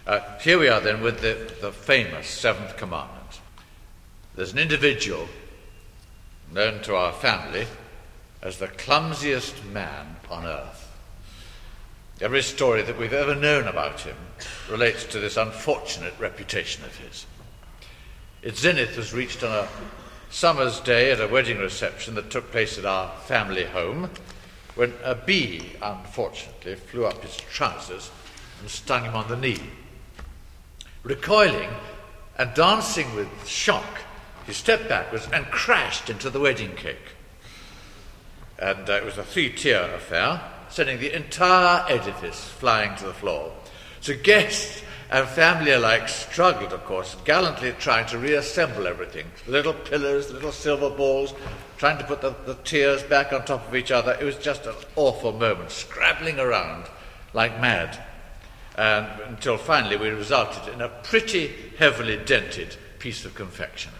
Here we are then with the famous seventh commandment. There's an individual known to our family as the clumsiest man on earth. Every story that we've ever known about him relates to this unfortunate reputation of his. Its zenith was reached on a summer's day at a wedding reception that took place at our family home, when a bee, unfortunately, flew up his trousers and stung him on the knee. Recoiling and dancing with shock, he stepped backwards and crashed into the wedding cake. And it was a 3-tier affair, sending the entire edifice flying to the floor. So guests and family alike struggled, of course, gallantly trying to reassemble everything. The little pillars, the little silver balls, trying to put the tiers back on top of each other. It was just an awful moment, scrabbling around like mad. And until finally we resulted in a pretty heavily dented piece of confectionery.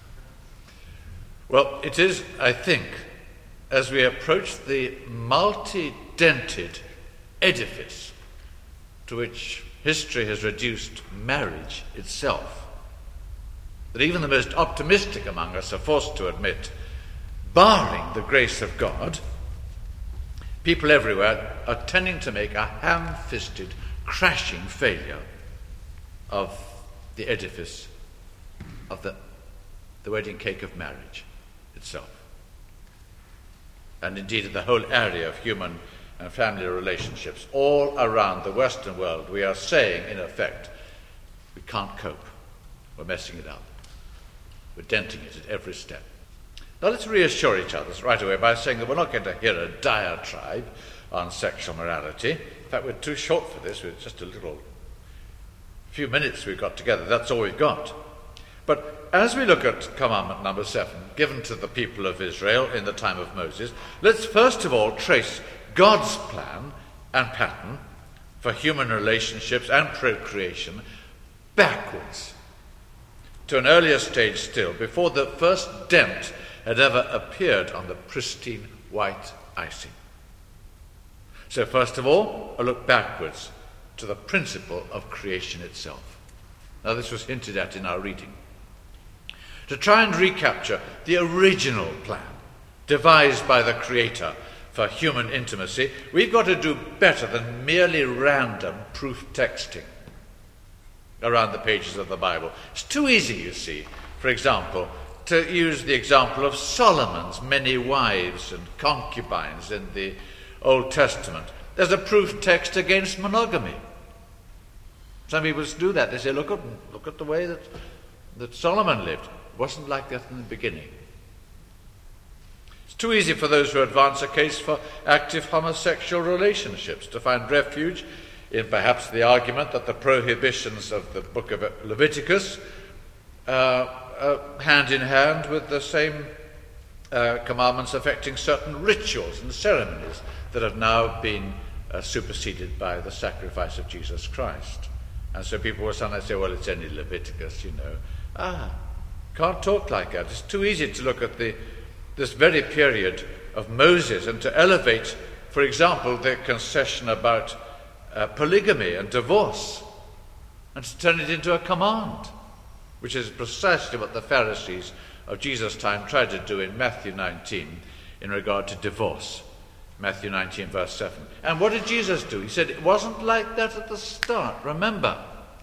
Well, it is, I think, as we approach the multi-dented edifice to which history has reduced marriage itself, that even the most optimistic among us are forced to admit, barring the grace of God, people everywhere are tending to make a ham-fisted, crashing failure of the edifice of the wedding cake of marriage itself. And indeed in the whole area of human and family relationships all around the Western world, we are saying, in effect, we can't cope. We're messing it up. We're denting it at every step. Now let's reassure each other right away by saying that we're not going to hear a diatribe on sexual morality. In fact, we're too short for this. We're just a few minutes we've got together. That's all we've got. But as we look at commandment number 7, given to the people of Israel in the time of Moses, let's first of all trace God's plan and pattern for human relationships and procreation backwards to an earlier stage still, before the first dent had ever appeared on the pristine white icing. So first of all, a look backwards to the principle of creation itself. Now this was hinted at in our reading. To try and recapture the original plan devised by the Creator for human intimacy, we've got to do better than merely random proof texting around the pages of the Bible. It's too easy, you see, for example, to use the example of Solomon's many wives and concubines in the Old Testament as a proof text against monogamy. Some people do that. They say, look at the way that Solomon lived. It wasn't like that in the beginning. It's too easy for those who advance a case for active homosexual relationships to find refuge in perhaps the argument that the prohibitions of the book of Leviticus hand in hand with the same commandments affecting certain rituals and ceremonies that have now been superseded by the sacrifice of Jesus Christ. And so people will sometimes say, well, it's only Leviticus, you know. Can't talk like that. It's too easy to look at this very period of Moses and to elevate, for example, the concession about polygamy and divorce, and to turn it into a command, which is precisely what the Pharisees of Jesus' time tried to do in Matthew 19 in regard to divorce. Matthew 19, verse 7. And what did Jesus do? He said it wasn't like that at the start, remember.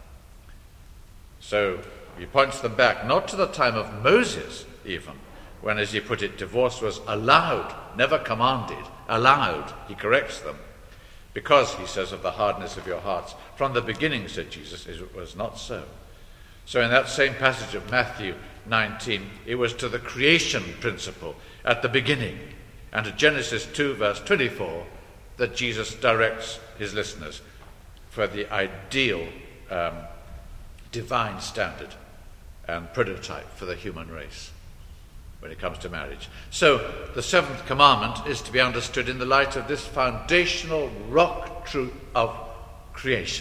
So he points them back, not to the time of Moses even, when, as he put it, divorce was allowed, never commanded, allowed. He corrects them. Because, he says, of the hardness of your hearts. From the beginning, said Jesus, it was not so. So in that same passage of Matthew 19, it was to the creation principle at the beginning, and to Genesis 2, verse 24, that Jesus directs his listeners for the ideal divine standard and prototype for the human race when it comes to marriage. So the seventh commandment is to be understood in the light of this foundational rock truth of creation.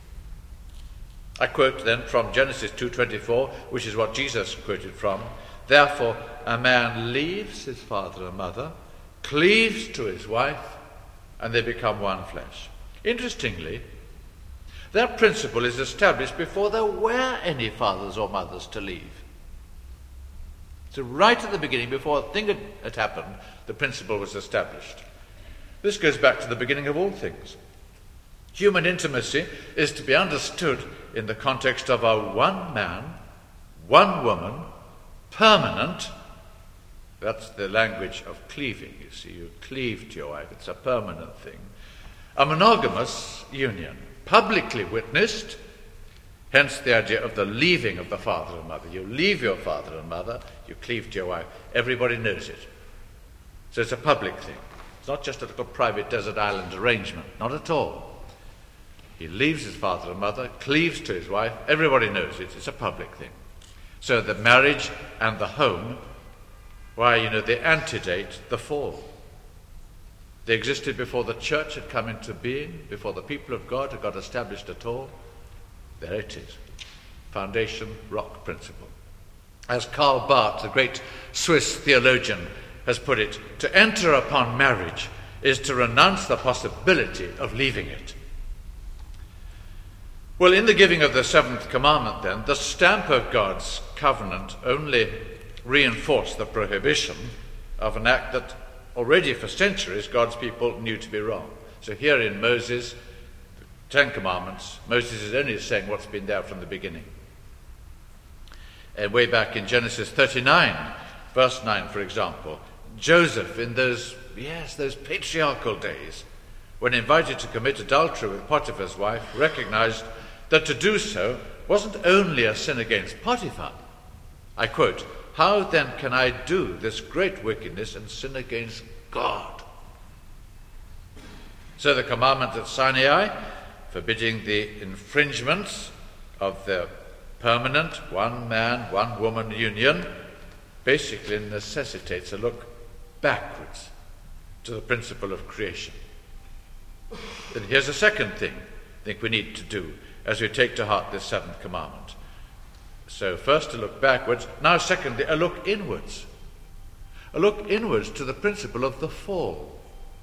I quote then from Genesis 2:24, which is what Jesus quoted from. Therefore a man leaves his father and mother, cleaves to his wife, and they become one flesh. Interestingly, That principle is established before there were any fathers or mothers to leave. So right at the beginning, before a thing had happened, the principle was established. This goes back to the beginning of all things. Human intimacy is to be understood in the context of a one man, one woman, permanent. That's the language of cleaving, you see. You cleave to your wife. It's a permanent thing. A monogamous union, publicly witnessed, hence the idea of the leaving of the father and mother. You leave your father and mother, you cleave to your wife. Everybody knows it. So it's a public thing. It's not just a little private desert island arrangement. Not at all. He leaves his father and mother, cleaves to his wife. Everybody knows it. It's a public thing. So the marriage and the home, why, they antedate the fall. They existed before the church had come into being, before the people of God had got established at all. There it is. Foundation, rock principle. As Karl Barth, the great Swiss theologian, has put it, to enter upon marriage is to renounce the possibility of leaving it. Well, in the giving of the seventh commandment, then, the stamp of God's covenant only reinforced the prohibition of an act that already for centuries God's people knew to be wrong. So here in Moses, the Ten Commandments, Moses is only saying what's been there from the beginning. And way back in Genesis 39, verse 9, for example, Joseph in those patriarchal days, when invited to commit adultery with Potiphar's wife, recognized that to do so wasn't only a sin against Potiphar. I quote, "How then can I do this great wickedness and sin against God?" So the commandment at Sinai, forbidding the infringements of the permanent one man, one woman union, basically necessitates a look backwards to the principle of creation. Then here's a second thing I think we need to do as we take to heart this seventh commandment. So first a look backwards, now secondly a look inwards. A look inwards to the principle of the fall.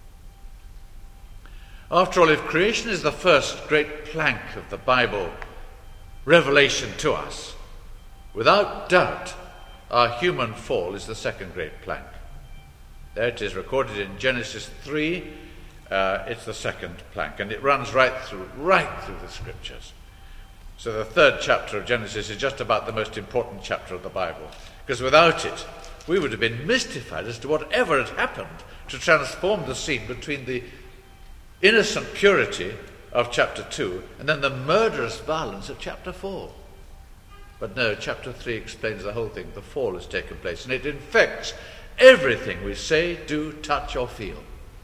After all, if creation is the first great plank of the Bible revelation to us, without doubt our human fall is the second great plank. There it is, recorded in Genesis 3. It's the second plank, and it runs right through the scriptures. So the third chapter of Genesis is just about the most important chapter of the Bible, because without it, we would have been mystified as to whatever had happened to transform the scene between the innocent purity of chapter 2 and then the murderous violence of chapter 4. But no, chapter 3 explains the whole thing. The fall has taken place, and it infects everything we say, do, touch, or feel.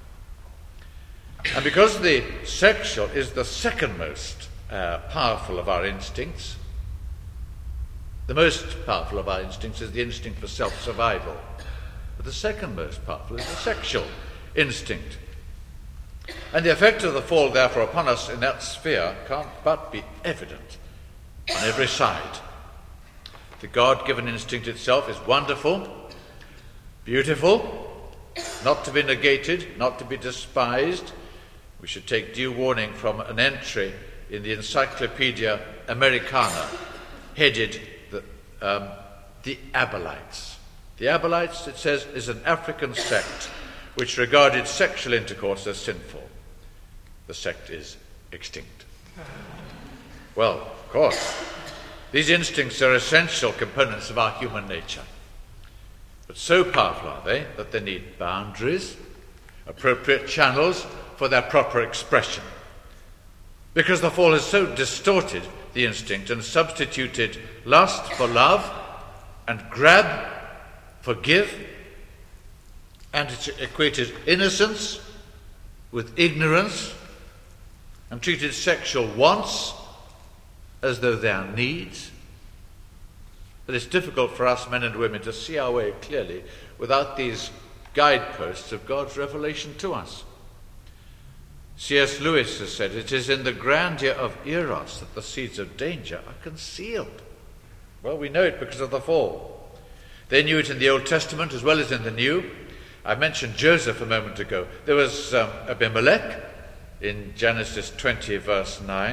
And because the sexual is the second most powerful of our instincts, the most powerful of our instincts is the instinct for self-survival. But the second most powerful is the sexual instinct. And the effect of the fall, therefore, upon us in that sphere can't but be evident on every side. The God-given instinct itself is wonderful, beautiful, not to be negated, not to be despised. We should take due warning from an entry in the Encyclopedia Americana headed the Abelites. The Abelites, it says, is an African sect which regarded sexual intercourse as sinful. The sect is extinct. Well, of course, these instincts are essential components of our human nature. But so powerful are they that they need boundaries, appropriate channels for their proper expression. Because the fall has so distorted the instinct and substituted lust for love and grab for give, and it's equated innocence with ignorance and treated sexual wants as though they are needs, that it's difficult for us men and women to see our way clearly without these guideposts of God's revelation to us. C.S. Lewis has said, "It is in the grandeur of Eros that the seeds of danger are concealed." Well, we know it because of the fall. They knew it in the Old Testament as well as in the New. I mentioned Joseph a moment ago. There was Abimelech in Genesis 20, verse 9,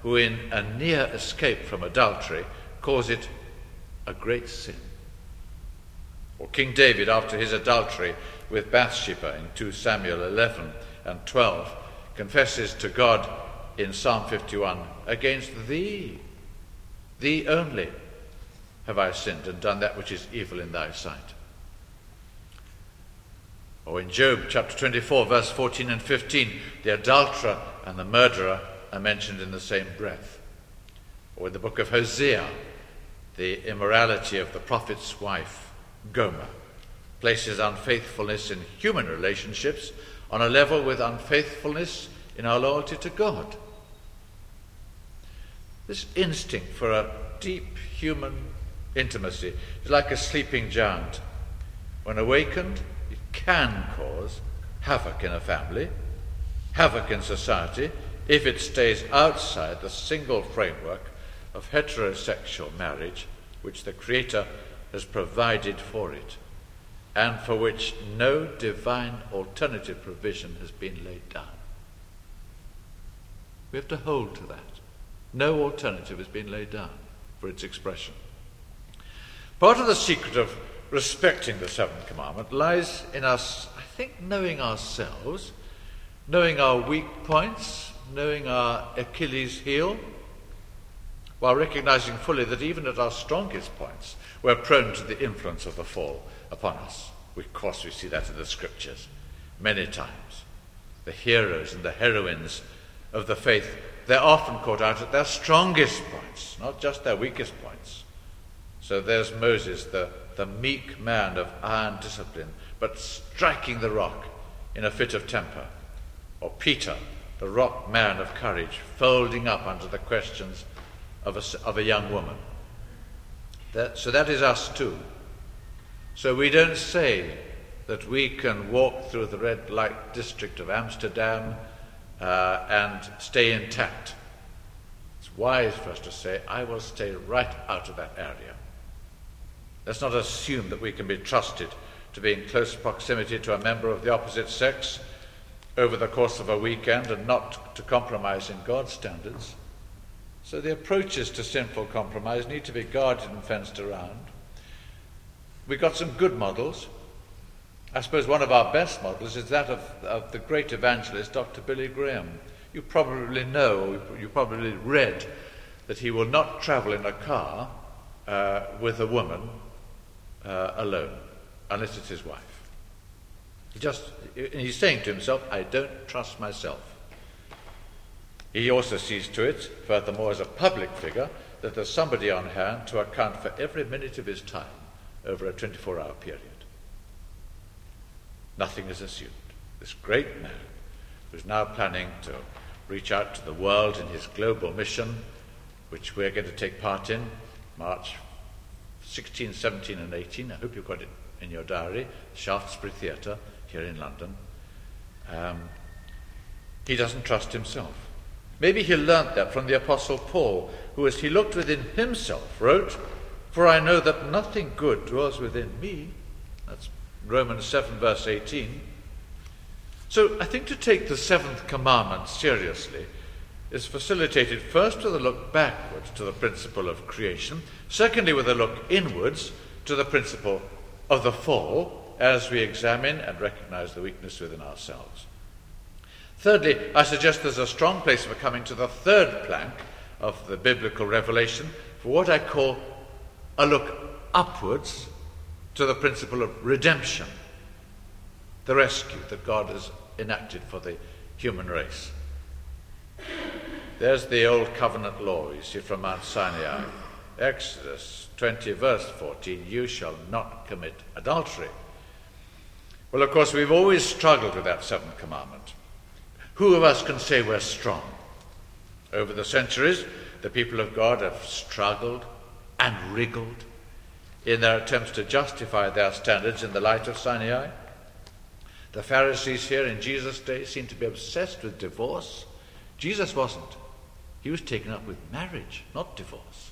who in a near escape from adultery calls it a great sin. Or King David, after his adultery with Bathsheba in 2 Samuel 11 and 12, confesses to God in Psalm 51, against thee only have I sinned and done that which is evil in thy sight. Or in Job chapter 24, verse 14 and 15, the adulterer and the murderer are mentioned in the same breath. Or in the book of Hosea, the immorality of the prophet's wife, Gomer, places unfaithfulness in human relationships on a level with unfaithfulness in our loyalty to God. This instinct for a deep human intimacy is like a sleeping giant. When awakened, it can cause havoc in a family, havoc in society, if it stays outside the single framework of heterosexual marriage which the Creator has provided for it, and for which no divine alternative provision has been laid down. We have to hold to that. No alternative has been laid down for its expression. Part of the secret of respecting the seventh commandment lies in us, I think, knowing ourselves, knowing our weak points, knowing our Achilles heel, while recognizing fully that even at our strongest points, we're prone to the influence of the fall upon us. Of course, we see that in the scriptures many times. The heroes and the heroines of the faith, they're often caught out at their strongest points, not just their weakest points. So there's Moses, the meek man of iron discipline, but striking the rock in a fit of temper. Or Peter, the rock man of courage, folding up under the questions of a young woman. So that is us too. So we don't say that we can walk through the red light district of Amsterdam and stay intact. It's wise for us to say, I will stay right out of that area. Let's not assume that we can be trusted to be in close proximity to a member of the opposite sex over the course of a weekend and not to compromise in God's standards. So the approaches to sinful compromise need to be guarded and fenced around. We've got some good models. I suppose one of our best models is that of the great evangelist, Dr. Billy Graham. You probably know, you probably read that he will not travel in a car with a woman alone, unless it's his wife. He's saying to himself, I don't trust myself. He also sees to it, furthermore, as a public figure, that there's somebody on hand to account for every minute of his time over a 24-hour period. Nothing is assumed. This great man, who's now planning to reach out to the world in his global mission, which we're going to take part in, March 16, 17 and 18. I hope you've got it in your diary, Shaftesbury Theatre here in London. He doesn't trust himself. Maybe he learnt that from the Apostle Paul, who, as he looked within himself, wrote, For I know that nothing good dwells within me. That's Romans 7, verse 18. So I think to take the seventh commandment seriously is facilitated first with a look backwards to the principle of creation, secondly with a look inwards to the principle of the fall as we examine and recognize the weakness within ourselves. Thirdly, I suggest there's a strong place for coming to the third plank of the biblical revelation for what I call a look upwards to the principle of redemption, the rescue that God has enacted for the human race. There's the old covenant law, you see, from Mount Sinai. Exodus 20, verse 14, you shall not commit adultery. Well, of course, we've always struggled with that seventh commandment. Who of us can say we're strong? Over the centuries, the people of God have struggled and wriggled in their attempts to justify their standards in the light of Sinai. The Pharisees here in Jesus' day seemed to be obsessed with divorce. Jesus wasn't. He was taken up with marriage, not divorce.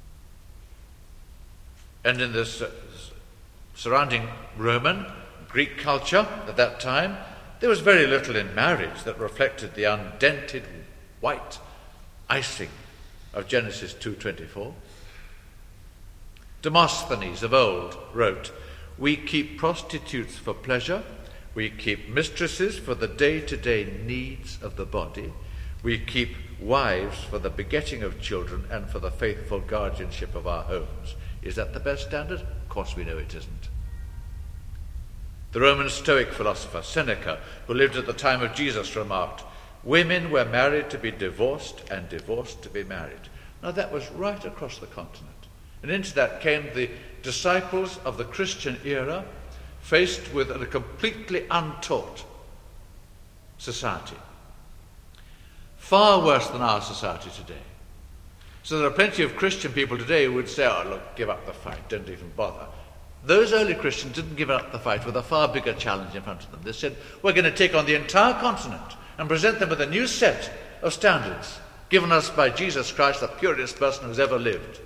And in this surrounding Roman, Greek culture at that time, there was very little in marriage that reflected the undented white icing of Genesis 2:24. Demosthenes of old wrote, "We keep prostitutes for pleasure, we keep mistresses for the day-to-day needs of the body, we keep wives for the begetting of children and for the faithful guardianship of our homes." Is that the best standard? Of course we know it isn't. The Roman Stoic philosopher Seneca, who lived at the time of Jesus, remarked, "Women were married to be divorced and divorced to be married." Now that was right across the continent. And into that came the disciples of the Christian era, faced with a completely untaught society. Far worse than our society today. So there are plenty of Christian people today who would say, "Oh, look, give up the fight, don't even bother." Those early Christians didn't give up the fight with a far bigger challenge in front of them. They said, "We're going to take on the entire continent and present them with a new set of standards given us by Jesus Christ, the purest person who's ever lived."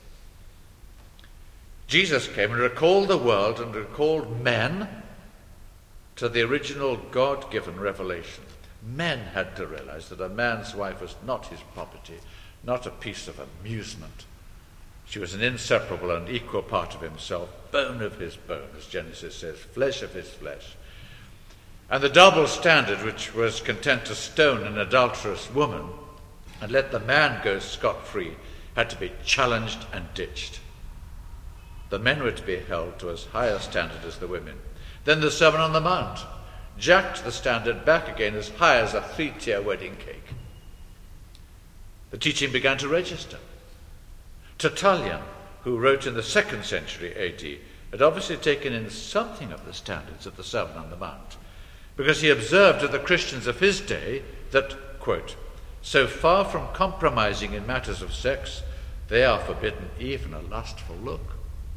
Jesus came and recalled the world and recalled men to the original God-given revelation. Men had to realize that a man's wife was not his property, not a piece of amusement. She was an inseparable and equal part of himself, bone of his bone, as Genesis says, flesh of his flesh. And the double standard, which was content to stone an adulterous woman and let the man go scot-free, had to be challenged and ditched. The men were to be held to as high a standard as the women. Then the Sermon on the Mount jacked the standard back again as high as a 3-tier wedding cake. The teaching began to register. Tertullian, who wrote in the 2nd century AD, had obviously taken in something of the standards of the Sermon on the Mount, because he observed of the Christians of his day that, quote, "so far from compromising in matters of sex, they are forbidden even a lustful look."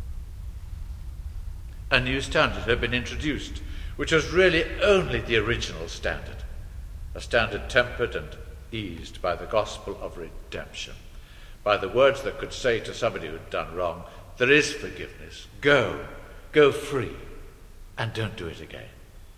A new standard had been introduced, which was really only the original standard, a standard tempered and eased by the gospel of redemption, by the words that could say to somebody who'd done wrong, "There is forgiveness, go free, and don't do it again."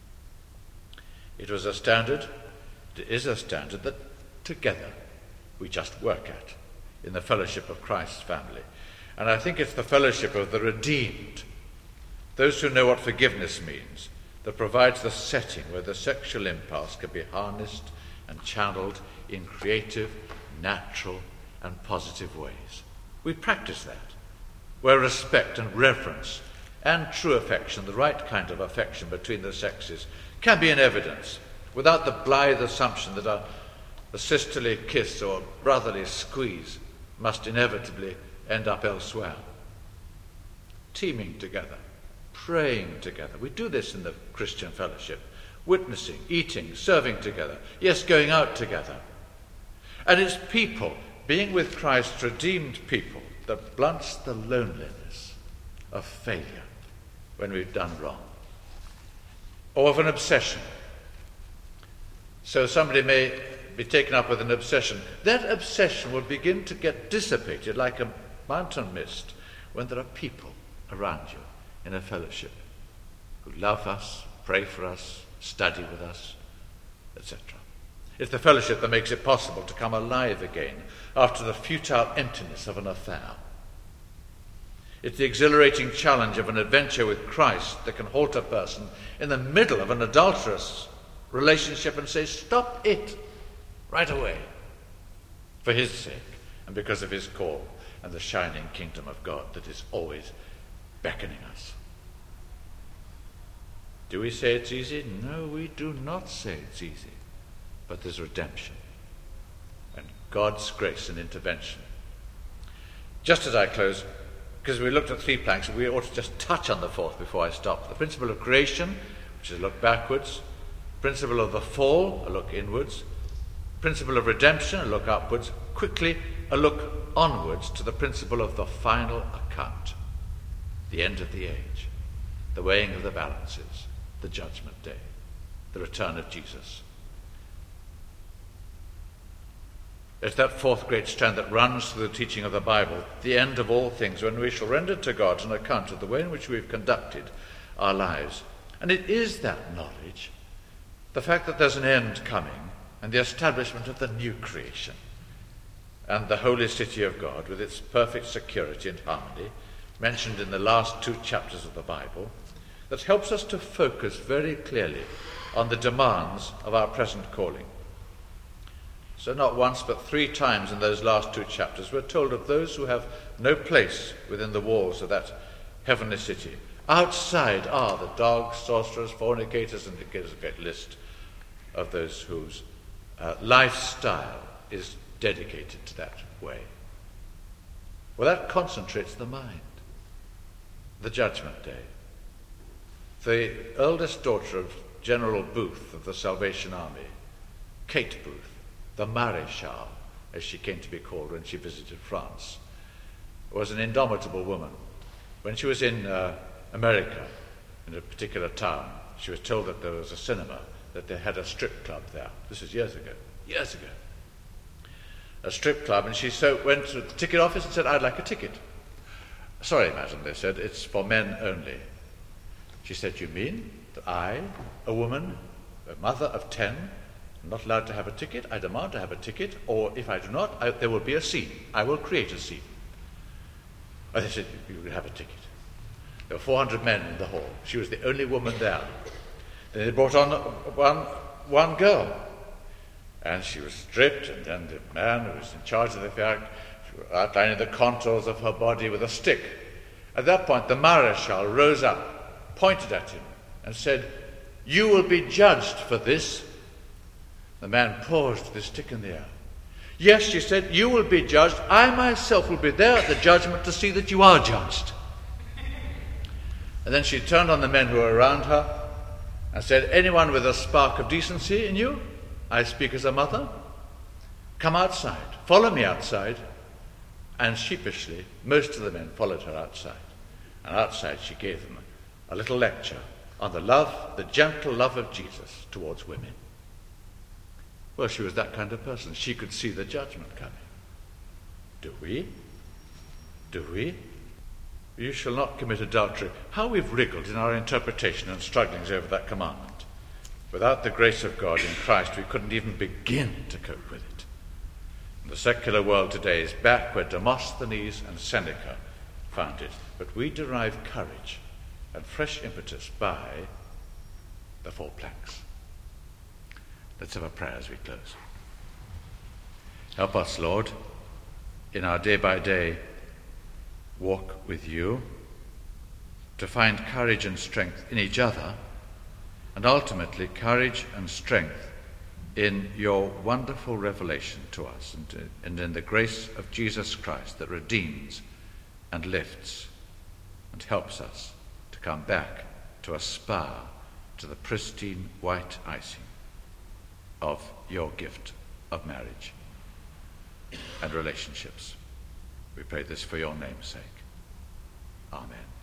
It was a standard, it is a standard that together we just work at in the fellowship of Christ's family. And I think it's the fellowship of the redeemed, those who know what forgiveness means, that provides the setting where the sexual impulse can be harnessed and channeled in creative, natural, and positive ways. We practice that, where respect and reverence and true affection, the right kind of affection between the sexes, can be in evidence, without the blithe assumption that a sisterly kiss or a brotherly squeeze must inevitably end up elsewhere. Teaming together, praying together. We do this in the Christian fellowship. Witnessing, eating, serving together. Yes, going out together. And it's people, being with Christ's redeemed people, that blunts the loneliness of failure when we've done wrong, or of an obsession. So somebody may be taken up with an obsession. That obsession will begin to get dissipated like a mountain mist when there are people around you in a fellowship who love us, pray for us, study with us, etc. It's the fellowship that makes it possible to come alive again after the futile emptiness of an affair. It's the exhilarating challenge of an adventure with Christ that can halt a person in the middle of an adulterous relationship and say, "Stop it right away," for his sake and because of his call and the shining kingdom of God that is always beckoning us. Do we say it's easy? No, we do not say it's easy. But there's redemption and God's grace and intervention. Just as I close, because we looked at 3 planks, we ought to just touch on the 4th before I stop. The principle of creation, which is a look backwards. Principle of the fall, a look inwards. Principle of redemption, a look upwards. Quickly, a look onwards to the principle of the final account, the end of the age, the weighing of the balances, the judgment day, the return of Jesus. It's that 4th great strand that runs through the teaching of the Bible, the end of all things, when we shall render to God an account of the way in which we've conducted our lives. And it is that knowledge, the fact that there's an end coming, and the establishment of the new creation, and the holy city of God, with its perfect security and harmony, mentioned in the last 2 chapters of the Bible, that helps us to focus very clearly on the demands of our present calling. So not once but 3 times in those last 2 chapters we're told of those who have no place within the walls of that heavenly city. Outside are the dogs, sorcerers, fornicators, and it gives a great list of those whose lifestyle is dedicated to that way. Well, that concentrates the mind. The Judgment Day. The eldest daughter of General Booth of the Salvation Army, Kate Booth, the Maréchal, as she came to be called when she visited France, was an indomitable woman. When she was in America, in a particular town, she was told that there was a cinema, that they had a strip club there. This is years ago. A strip club, and she went to the ticket office and said, "I'd like a ticket." "Sorry, madam," they said, "it's for men only." She said, "You mean that I, a woman, a mother of 10, am not allowed to have a ticket? I demand to have a ticket, or if I do not, there will be a scene. I will create a scene." And they said, "You will have a ticket." There were 400 men in the hall. She was the only woman there. Then they brought on one girl, and she was stripped, and then the man who was in charge of the fact outlining the contours of her body with a stick. At that point, the Maréchal rose up, pointed at him, and said, "You will be judged for this." The man paused with his stick in the air. "Yes," she said, "you will be judged. I myself will be there at the judgment to see that you are judged." And then she turned on the men who were around her and said, "Anyone with a spark of decency in you, I speak as a mother, come outside, follow me outside." And sheepishly, most of the men followed her outside. And outside she gave them a little lecture on the gentle love of Jesus towards women. Well, she was that kind of person. She could see the judgment coming. Do we? "You shall not commit adultery." How we've wriggled in our interpretation and strugglings over that commandment. Without the grace of God in Christ, we couldn't even begin to cope with it. And the secular world today is back where Demosthenes and Seneca found it. But we derive courage and fresh impetus by the 4 planks. Let's have a prayer as we close. Help us, Lord, in our day-by-day walk with you, to find courage and strength in each other, and ultimately courage and strength in your wonderful revelation to us, and in the grace of Jesus Christ that redeems and lifts and helps us to come back to aspire to the pristine white icing of your gift of marriage and relationships. We pray this for your name's sake. Amen.